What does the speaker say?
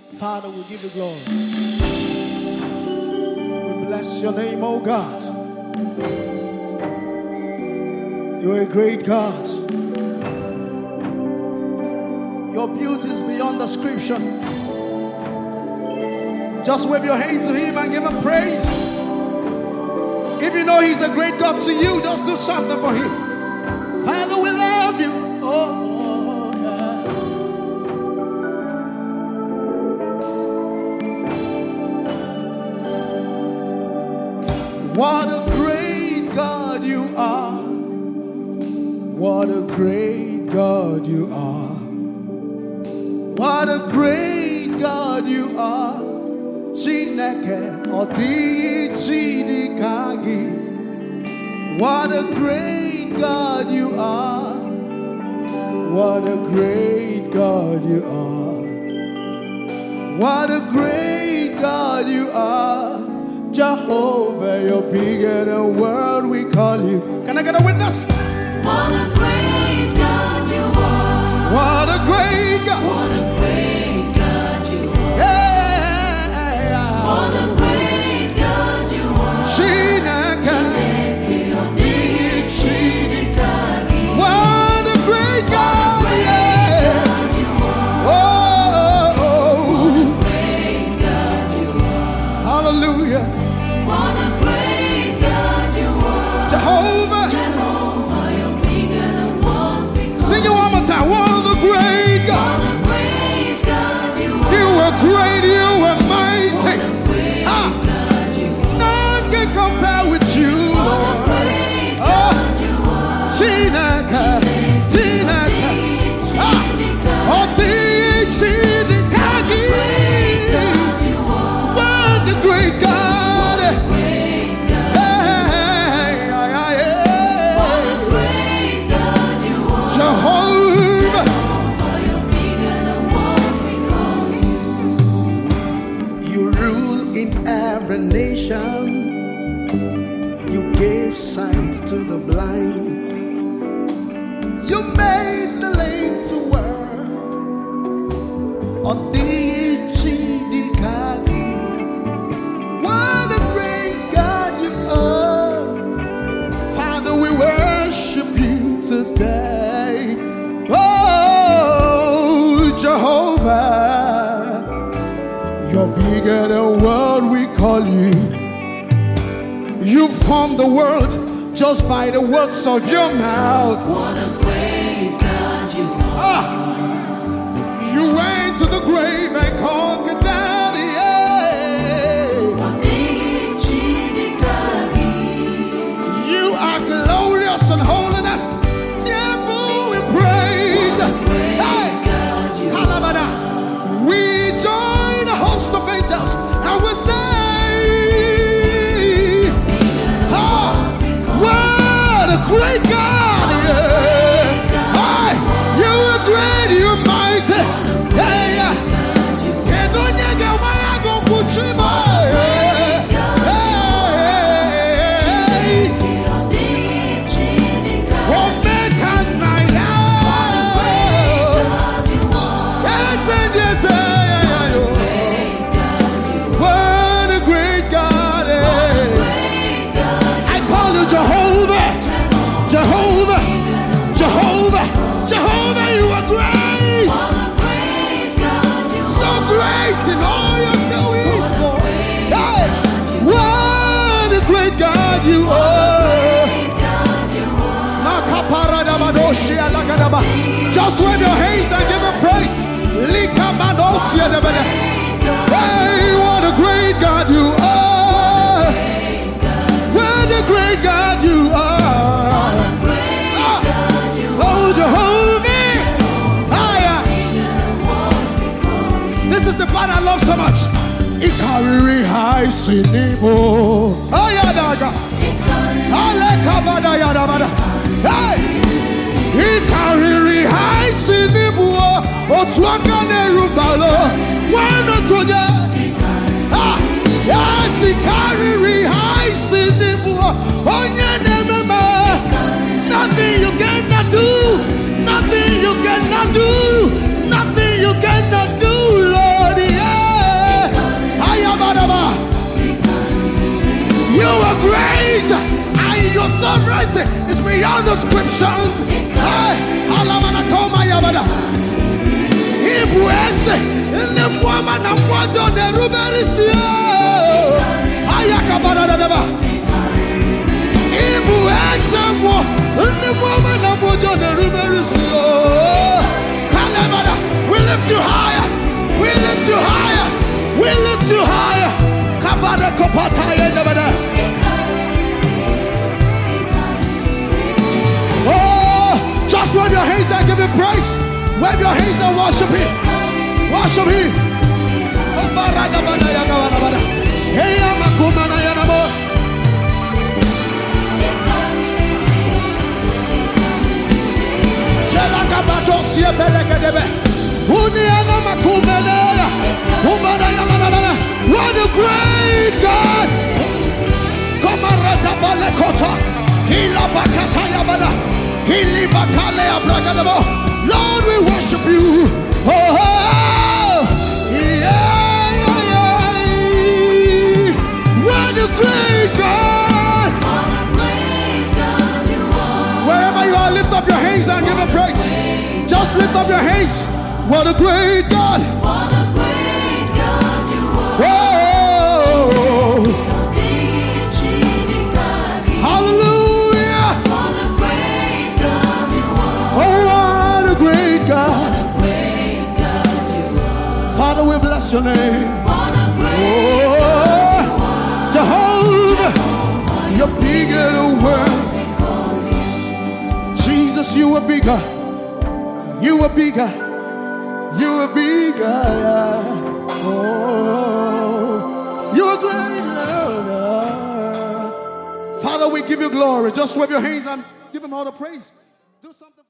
Father, we give you glory. We bless your name, oh God. You're a great God. Your beauty is beyond description. Just wave your hand to him and give him praise. If you know he's a great God to you, just do something for him. Father, we love you. Oh, yeah. What a great God you are. What a great God you are. What a great God you are. Chineke odi chidikagi. What a great God you are. What a great God you are. What a great God you are. Jehovah, you're bigger than the world we call you. Can I get a witness? What a great God you are. What a great God. What a great God you are. Yeah. What a great God you are. Chineke. What a great God. Yeah. You are. Oh. What a great God you are. Hallelujah. What a great God you are. Jehovah. Jehovah, you're bigger than walls. Sing it one more time. What a great God. What a great God you are. You are great, you are mighty. What a great God you are. None can compare with you. What a great God you are. Chineke, Chineke, Odi Chidikagi. What a great God. Jehovah. You rule in every nation. You gave sight to the blind. You made the lame to work. What a great God you are. Father, we worship you today. Oh, Jehovah, you're bigger than the world we call you. You formed the world just by the words of your mouth. What a great God you are. You went to the grave and conquered down the You are glorious in holiness, fearful in praise. Hey, Kalabada. We join the host of angels and we say, what a great God! Yeah. Hey, you are great, you are mighty. Hey, Jehovah, Jehovah, Jehovah, you are great. So great in all your doings, Lord. Hey, what a great God you are. Just wave your hands and give him praise. Hey, what a great God you are. What a great God you are. Oh, Jehovah. This is the part I love so much. Ikariri high sinibo. Ayadaga. Alekabada yadabada. Hey. Ikariri high sinibo. Otwakane rubalo. Wano tonya. Ah. Yes, Ikariri high sinibo. Onyanemema. Nothing you cannot do. Nothing you cannot do. Nothing you cannot do, Lord. Yeah. sovereignty is beyond description. Hey, Alamana Koma Yabada. Ibuese, in the woman of what on the Ruberisia. Ayakabada Deba. Ibuese, in the woman of what on the Ruberisia. Kalabada, we lift you higher. We lift you higher. We lift you higher. Kabada Kopataya Nebada. Oh, just wave your hands and give him praise. Wave your hands and worship him. Worship him. Kabarada Bada Yagabada Bada. Hey, Amakumana Yanamo. Shelakabadosia Pelekadebe. What a great God! Kamarata Balekota, Hila Bakata Yabada, Hili Bakale Abragadabo. Lord, we worship you. Oh, yeah. What a great God! Wherever you are, lift up your hands and give him praise. Just lift up your hands. What a great God! What a great God you are. Whoa! Hallelujah! What a great God you are. Oh, what a great God! What a great God you are. Father, we bless your name. What a great Oh, Jehovah, you're bigger than the world. Jesus, you are bigger. You are bigger. You are bigger, yeah. Oh, you are great, Lord. Father, we give you glory. Just wave your hands and give him all the praise. Do something.